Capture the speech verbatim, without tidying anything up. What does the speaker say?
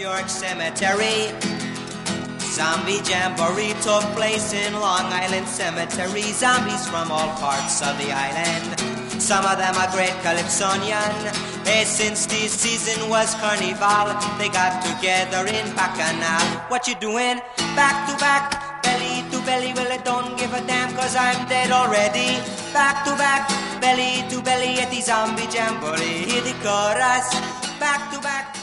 York Cemetery. Zombie Jamboree took place in Long Island Cemetery. Zombies from all parts of the island. Some of them are great Calypsonian. Hey, since this season was carnival, they got together in Bacchanal. What you doing? Back to back, belly to belly. Well, I don't give a damn, cause I'm dead already. Back to back, belly to belly at the Zombie Jamboree. Hear the chorus. Back to back.